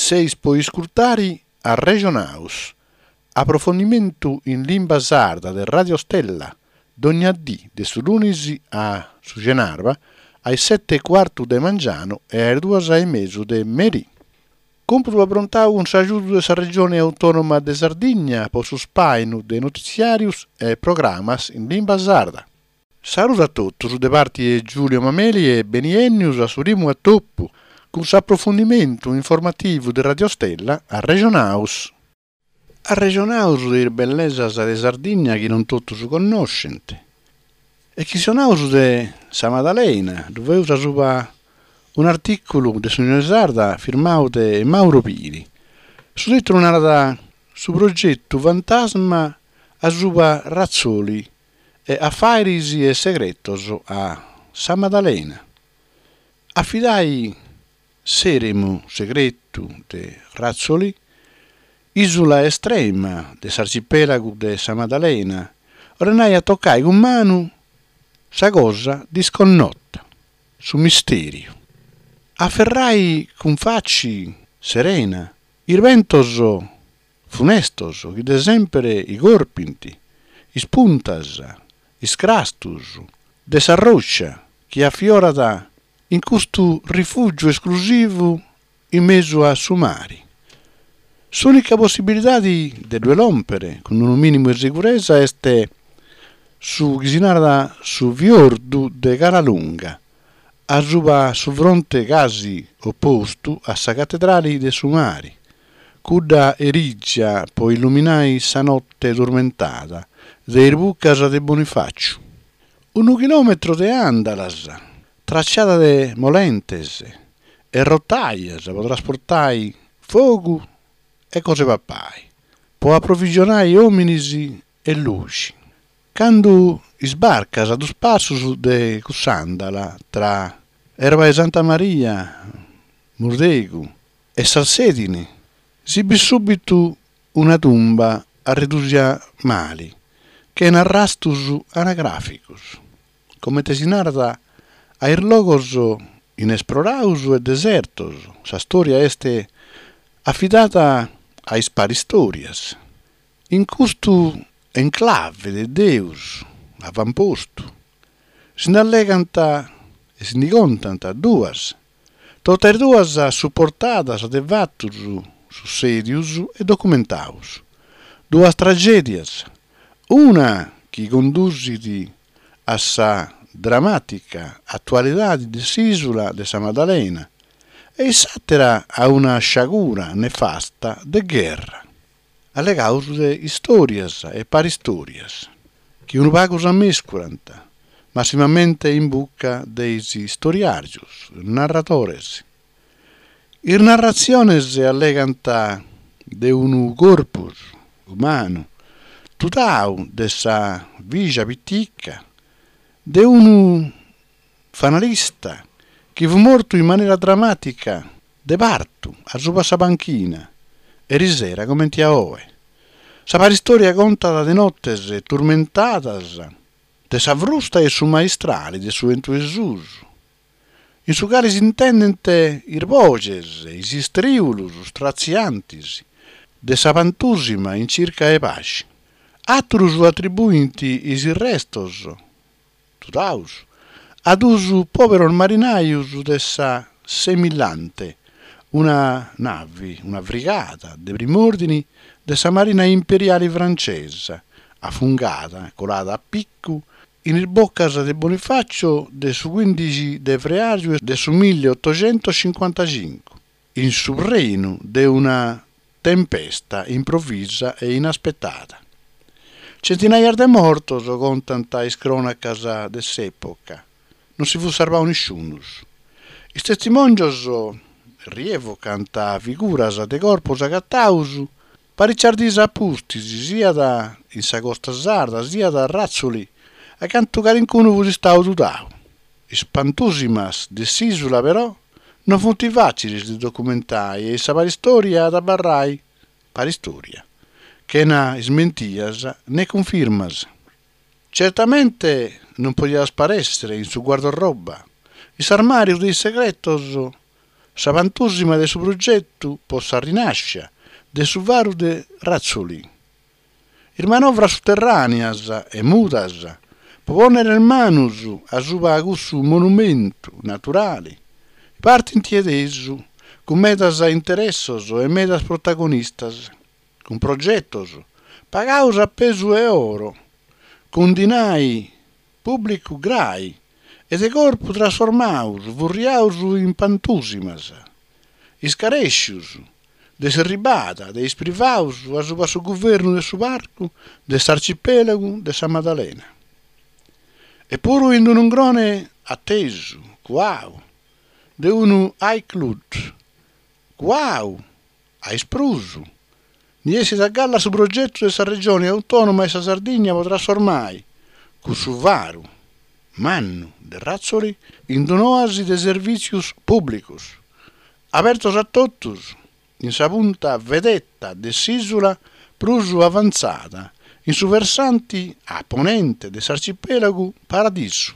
Seis puoi ascoltare a Regionaus, approfondimento in lingua sarda del Radio Stella, d'ogni dì, de su lunedì a su Genarva, ai 7:15 de mangiano e alle 2:30 de merì. Compro approntare un saluto della regione autonoma de Sardegna per su spaino de notiziarius e programmas in lingua sarda. Saluto a tutti, su de parte Giulio Mameli e Beniennius a Surimu a Toppu, con approfondimento informativo di Radio Stella a Regionaus. A Regionaus di bellezza de Sardegna che non tutti si conoscente. E chi sono de Sa Maddalena, dove usa suba un articolo de Signore Sarda firmato da Mauro Piri. Su detto narra su progetto Fantasma a suba Razzoli e affari e segretos a Sa Maddalena. Affidai seremo segreto de Razzoli, isola estrema dell'arcipelago de Sa Maddalena, ormai a toccare con mano sa cosa disconnotta, su misterio. Afferrai con facci serena, il ventoso funestoso, che de sempre i gorpinti, i spuntas, i scrastus, de sa roccia, che affiorata in questo rifugio esclusivo in mezzo a sumari. L'unica possibilità di due lompere, con un minimo di sicurezza, è su Ghisinarda su Viordu de Garalunga, a suba su fronte casi opposto a sa cattedrale de Sumari, cuda erigia po illuminai sa notte tormentata, de buccas de Bonifacio. 1 chilometro de andalas, tracciata de molentes e rottaias per trasportare fuoco e cose pappai, può approvvigionare uomini e luci. Quando sbarcas ad spassos de Cussandala tra Erba e Santa Maria, Murdegu e Salsedine, si vede subito una tomba a Redusia Mali, che è narrastus anagraficus, come te si narra a logos inesploraus e desertos. Sa storia est affidata a sparistorias. In questo enclave de Deus, avamposto, si ne alleganta e si ne contanta duas, tutte e duas supportadas de fattos su serius e documentaus. Duas tragedias, una che conduciti a sa drammatica attualità di s'isola de Sa Maddalena e s'attera a una sciagura nefasta de guerra, alle cause de storias e paristorias, che un pago s'ammescuranta, massimamente in bucca dei storiarius, narratores. Ir narraziones alleganta de un corpus umano, tutau de sa vigia piticca, de un fanalista che fu morto in maniera drammatica de parto a suba sa panchina e risera come tia oe. Sa paristoria conta de nottes turmentatas de sa frusta e su maestrali de su entu Gesùs. In su cali si intendente ir voces, is istriulus straziantis, de sa pantusima in circa e pasci. Attrus attribuinti is restos, tutaus, ad usu poveros marinaius de sa Semillante, una navi, una brigata de prim'ordini de sa marina imperiale francesa, affungata, colata a picco, in il boccas de Bonifacio de su 15 de febbraio de su 1855, in su reino de una tempesta improvvisa e inaspettata. Centinaia de mortos contano tais cronacas de s'epoca. Non si fu salvato nessuno. I testimonios rievocant figuras de corpos agattaus paricciardis apustis sia da in sa costa sarda sia da Razzoli a canto carincuno fu stau tutau. Spantusimas de s'isola però non futi facili di documentare e sa paristoria da barrai paristoria che na smentias ne confermas. Certamente non poteva sparessere in su guardaroba. Is armarios dei segretos Savantusima de su progetto possa rinascere, de su varu de Razzoli. Ir manovra sotterraneas e mutas, ponere il manus a su monumentu naturali, parte intiedesu, con metas interessos e metas protagonistas, con progettos, pagaus a peso e oro, con dinai pubblicu grai, e de corpo trasformaus, vurriaus in pantusimas, iscarescius, de serribata, de isprivaus a su governo de su barco, de s'arcipelago de San Maddalena. E puru in un grone attesu, quau, de unu aiclut, quau, aisprusu, niesi da galla su progetto de sa regione autonoma e sa Sardigna potrà trasformai, cu su varu, mannu de Razzoli, in un'oasi de servicius publicus, apertos a totus, in sa punta vedetta de s'isula prusu avanzata, in su versanti a ponente de s'arcipelago Paradiso.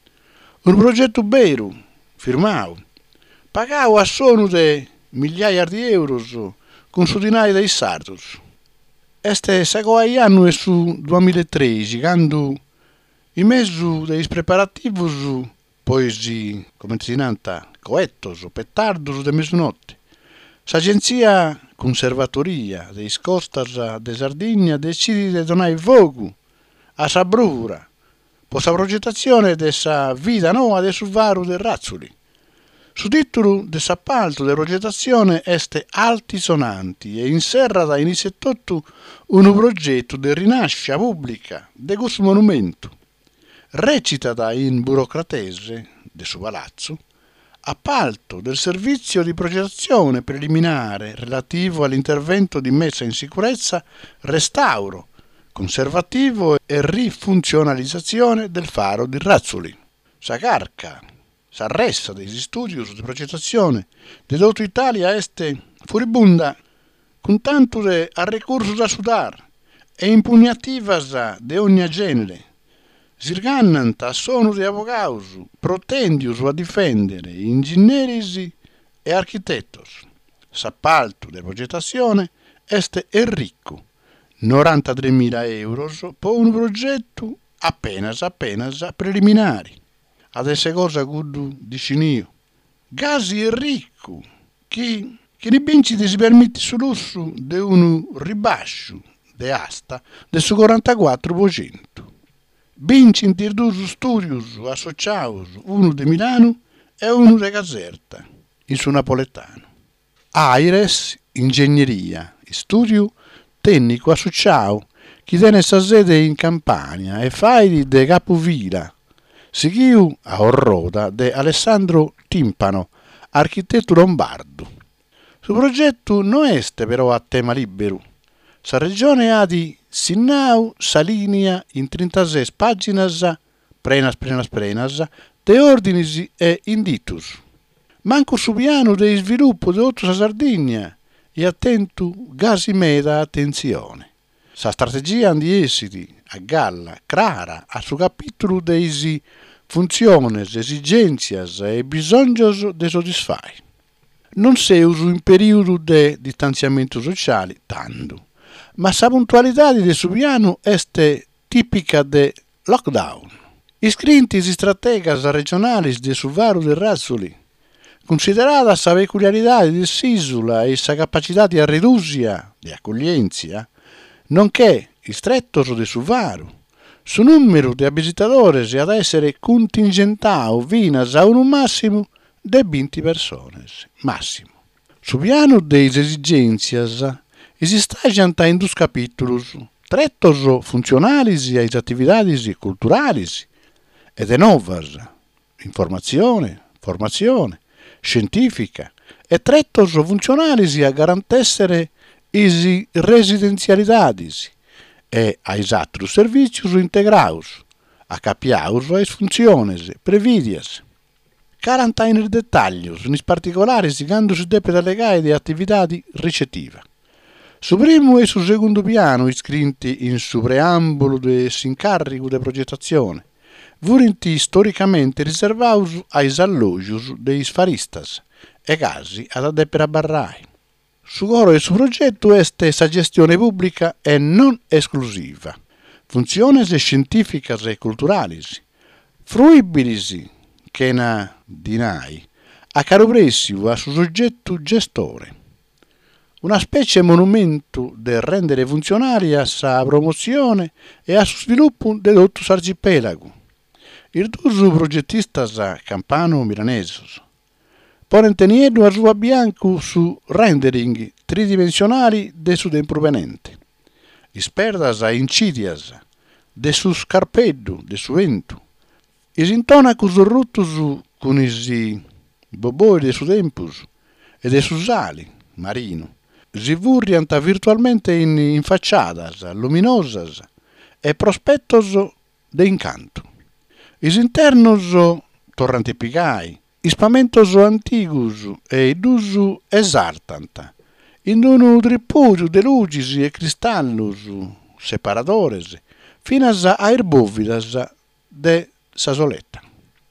Un progetto beru, firmau, pagau a sonu de migliaia di euros con su dinai dei sardos. Este secoai annu e su 2013, quando in mezzo dei preparativos, pois come si nanta, coettos, pettardos de mezzanotte, s'agenzia Conservatoria dei Costas de Sardigna decide di donare vogu a sa brura, per sa progettazione de sa vita nuova de su varu de Razzoli. Su titolo de s'appalto de progettazione este altisonanti e inserrata in isettotto un progetto de rinascita pubblica de questo monumento, recitata in burocratese de su palazzo, appalto del servizio di progettazione preliminare relativo all'intervento di messa in sicurezza, restauro, conservativo e rifunzionalizzazione del faro di Razzoli. Sa carca, s'arresta dei studios di progettazione de tutta Italia este furibunda, con tanto de a recursos da sudar e impugnativas de ogni genere, sirgannant a sonu de avogaus, protendius a difendere ingegneris e architettos. S'appalto de progettazione este ricco, 93.000 euros per un progetto appenas preliminari. Adesso cosa gudu dicinio. Gasi è ricco, che ne binci si permette su lusso de un ribascio de asta del su 44%. Binci in due studios associaus, uno di Milano e uno di Caserta, in su napoletano. Aires, ingegneria, studio tecnico associato, che tiene sa sede in Campania e fai de Capovilla, seguiu a Orroda de Alessandro Timpano, architetto lombardo. Su progetto non este però a tema libero. Sa regione ha di Sinnau sa linea in 36 paginas, prenas, de ordinis e inditus. Manco su piano de sviluppo de tutta sa Sardigna e attento gasi meda attenzione. Sa strategia di esiti a galla clara a su capitolo dei funziones, esigenzias e bisognos de soddisfai. Non se uso in periodo de distanziamento sociale, tanto, ma sa puntualità di su piano este tipica de lockdown. Iscritti si strategas regionalis de su varu de Razzoli, considerata sa peculiarità di s'isola e sa capacità di ridurre di accoglienza, nonché il stretto de su varu, su numero di visitatori ad essere contingentato vinas a un massimo de 20 persone, massimo. Su piano de esigenzias, esistaggiano in due capitoli, trettos funzionalis e attività culturali e de novas, informazione, formazione, scientifica e trettos funzionalis a garantessere is residenzialidades e ais atros servicios integraus, acapiaus as funciones previdias. Caranta in dettaglios, in particolare quando si deve delegare di attività ricettiva. Su primo e su secondo piano, iscritti in su preambolo de s'incarico de progettazione, furono storicamente riservaus ai allogios dei faristas e casi ad adepera barrai. Su coro e su progetto este sa gestione pubblica e non esclusiva. Funziones scientificas e culturalis, fruibilis che na dinai, a caro prezzo a su soggetto gestore. Una specie monumento de rendere funzionaria sa promozione e a su sviluppo de tutto l'arcipelago. Il dusu progettistas campano-milanesos ponen teniedu a sua bianco su rendering tridimensionali de su tempo venente. Isperdas a incidias de su scarpeddu, de su vento. Isintonacus ruttus con isi boboi de su tempus e de su sali marino. Si vurriant virtualmente in facciadas luminosas e prospettos de incanto. Is internos torranti pigai, ispamentos antigus e idusu esartant, in unu tripudiu de lugis e cristallus separadores, finas a irbovidas de sa soletta.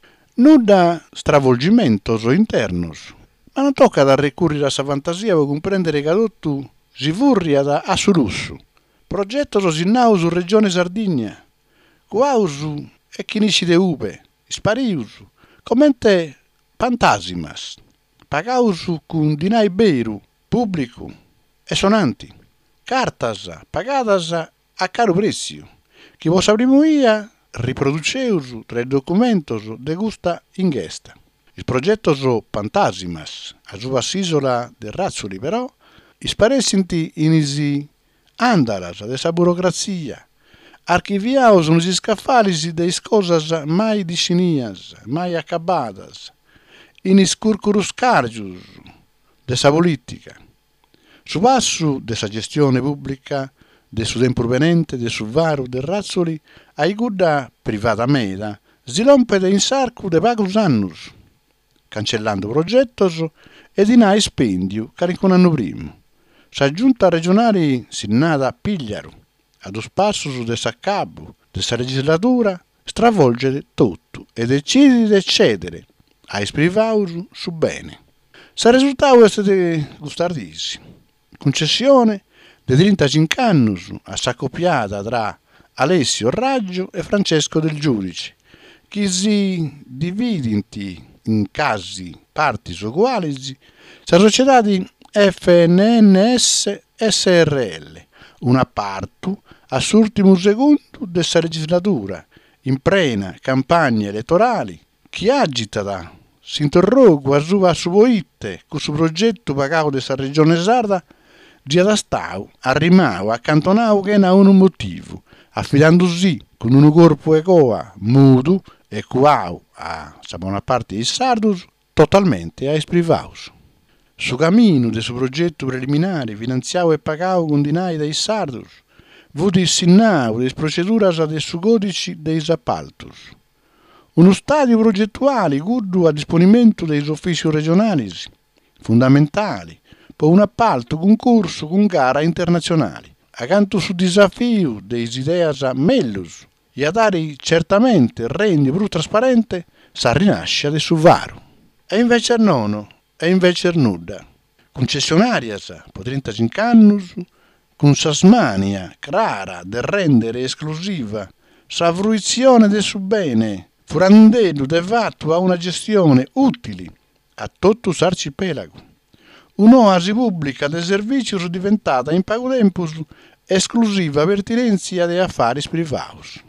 Nuda stravolgimentos internos, ma non tocca da recurrere a sa fantasia per comprendere che tutto si vurriat a su lussu. Progettos sinnaus regione Sardigna, quaus e chinisci de ube, sparius, commente fantasimas, pagaus cun dinai beru, pubblicu e sonanti, cartas pagadas a caro prezzo, chi vos aprimuia riproduceus tra documentos de gusta ingesta. Il progetto fantasimas, a sua isola de Razzoli però, isparessinti in isi andalas de sa burocrazia, archiviaus uns scafalis de cosas mai dicinias, mai acabadas, in iscurcurus cargius de sa politica. Su passu de sa gestione pubblica, de su tempo venente, de su varu de Razzoli, ai gudda privata meda, si rompede in sarcu de pagus annus, cancellando progettos e dinai spendiu carico un anno primo. Sa giunta regionale sinnata pigliaru, ad os passus de sa cabu, de sa legislatura, stravolgere tutto e decide de cedere a isprivaus su bene. Sa risultato est de gustardisi. Concessione de 35 annus a s'accoppiata tra Alessio Raggio e Francesco Del Giudice, chi si dividenti in casi partis uguali, sa società di FNNS SRL, una partu a s'ultimo secondo de sa legislatura, in plena campagna elettorali, chi agita si interroga a sua suboitte con su progetto pagato de sa regione sarda, di adastau, arrimau, accantonau che na un motivo, affidandosi con un corpo ecoa, mudo, e cuau a sa buona parte di sardus, totalmente a isprivaus. Su cammino de su progetto preliminare, finanziau e pagau con dinai dei sardus, vudi sinnau des proceduras de su codici deis appaltus. Uno stadio progettuale guddu a disponimento dei uffici regionali, fondamentali, per un appalto, concorso con gara internazionali, accanto su desafio dei ideas mellus, e a dare certamente rendi più trasparente sa rinascita de su varu. E invece nono, e invece nuda. Concessionarias per 35 annus, con sa smania clara de rendere esclusiva sa fruizione de su bene, furandendo de fatto a una gestione utili a tutto l'arcipelago. Un'oasi pubblica de servicios diventata in pago tempus esclusiva pertinenza de affari privaus.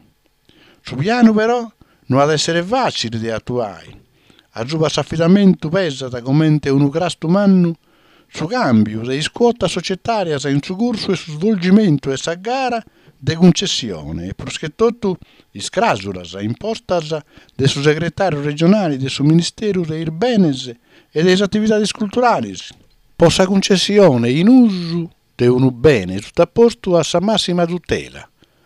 Su piano però non ad essere facile di attuare. A giù affidamento pesata come un crasto umano su cambio dei squotta societaria in su corso e su svolgimento e sa gara de concessione e proschettotu iscrasulas impostas de su segretario regionale de su ministero dei benes e delle attività culturali. Possa concessione in uso de un bene sottoposto a sa massima tutela.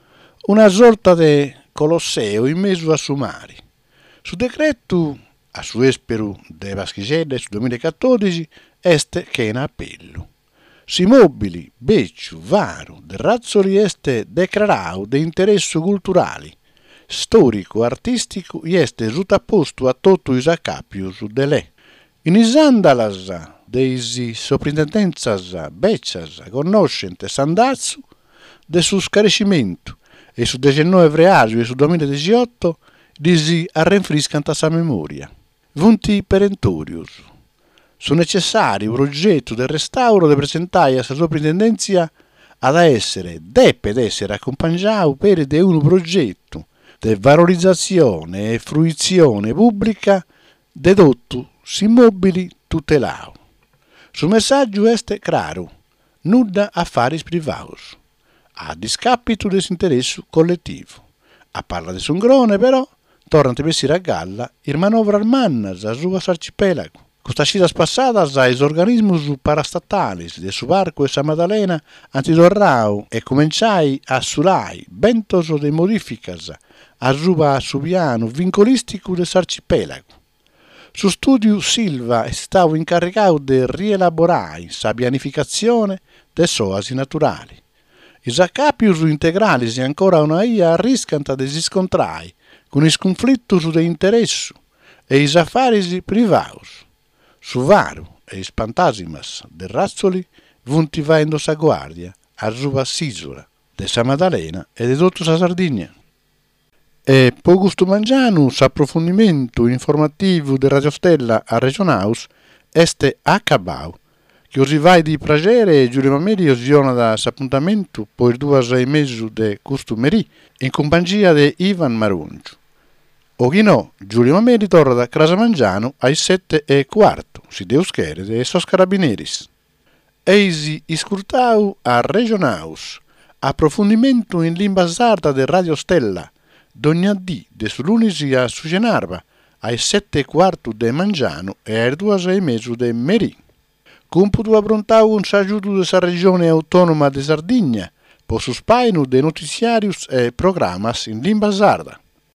Una sorta de Colosseo in mezzo a sumari. Su decreto, a su espero de Vaschiselle su 2014, este che in appello. Si mobili, becciu, varu, de Razzoli este declarau de interesso culturali, storico, artistico, este sottoposto a tutto is accapius de lei. In isandalas deisi soprintendenzas beccias conoscentes andazzu de su scarescimento e su 19 vreasu e su 2018 disi arrenfriscant a sa memoria. Vunti perentorius. Su necessario progetto del restauro de presentai a sa soprintendenzia ad essere, deped essere accompagnato per de un progetto de valorizzazione e fruizione pubblica de dottus immobili tutelao. Su messaggio est claro, nuda affaris privaus, a discapito desinteressu collettivo. A parla de Sungrone, però, tornant a galla, ir manovras mannas a sua arcipelago. Costas passadas as organismus parastatalis de su barco e sa Madalena antidorrau e comenciai a sulai bentos de modificas a suba subiano vincolistico de s'arcipelago. Su studio Silva è stato incaricato di rielaborare sa pianificazione de soasi naturali. I capius integrali ancora una ia riscant de scontrai con is conflittus de interessu e is affaris privaus. Su varu e is fantasimas de razzoli vunti vaendo sa guardia a suba s'isola de sa Madalena e de tutta sa Sardigna. E po gusto mangianu s'approfondimento informativo de Radio Stella a Regionaus este acabau. Che osi vai di pragere Giulio Mameli osiona da s'appuntamento po il 2 de costumeri in compagnia de Ivan Marungiu. Oghinò, Giulio Mameli torna da Crasamangiano ai 7:15, si Deus chere de sos carabineris. Eisi iscurtau a Regionaus, approfondimento in lingua sarda de Radio Stella, dognadì de su lunisi a Sugenarva, ai 7:15 de Mangiano e ai 2:30 de Meri. Computu approntau un s'aggiuto de sa regione autonoma de Sardigna, po su spainu de noticiarius e programmas in lingua sarda.